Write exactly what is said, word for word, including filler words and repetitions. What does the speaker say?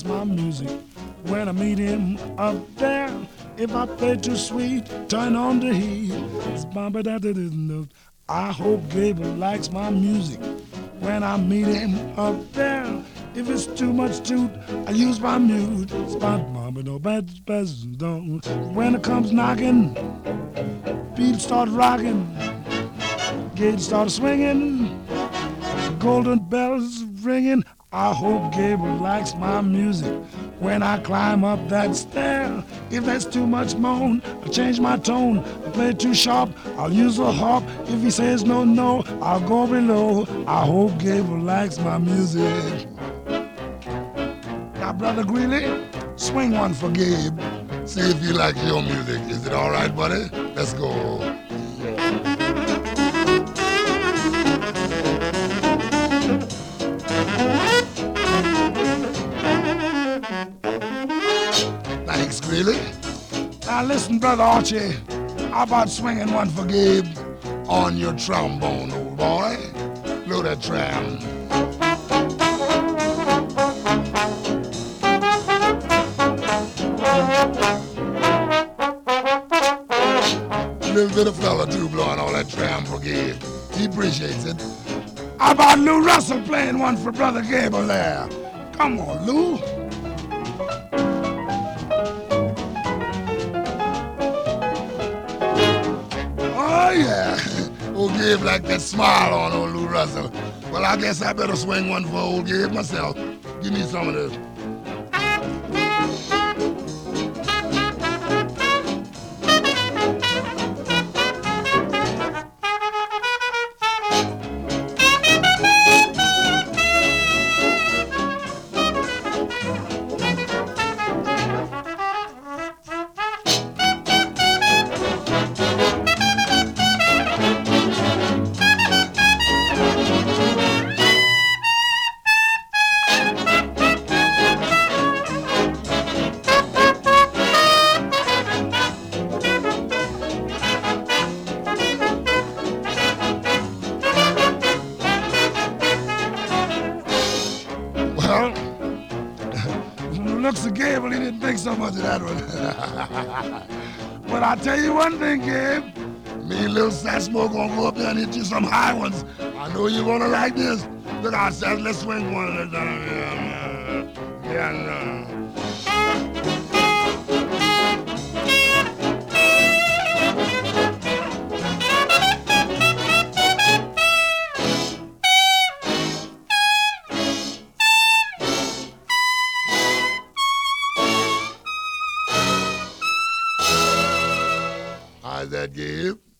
likes my music. When I meet him up there, if I play too sweet, turn on the heat. It's bum-ba-da-da-da-da. I hope Gabriel likes my music. When I meet him up there, if it's too much toot, I use my mute. It's bum-ba-da-da-da-da. When it comes knocking, people start rocking, gates start swinging, golden bells ringing. I hope Gabriel likes my music. When I climb up that stair, if there's too much moan, I change my tone. I play too sharp, I'll use a harp. If he says no, no, I'll go below. I hope Gabriel likes my music. Now, Brother Greeley, swing one for Gabe. See if he likes your music. Is it all right, buddy? Let's go. Thanks, Greeley. Now listen, Brother Archie, how about swinging one for Gabe? On your trombone, old boy. Blow that tram. Little bit of fella too blowing all that tram for Gabe. He appreciates it. How about Lou Russell playing one for Brother Gable there? Come on, Lou. Oh, yeah. Old Gabe like that smile on old Lou Russell. Well, I guess I better swing one for old Gabe myself. Give me some of this. Well, from the looks of Gabe, he didn't think so much of that one. But I'll tell you one thing, Gabe. Me and Little Satsmo gonna go up there and hit you some high ones. I know you're gonna like this. Look out, Sats, let's swing one. Yeah, yeah, yeah. How's that, Gabe?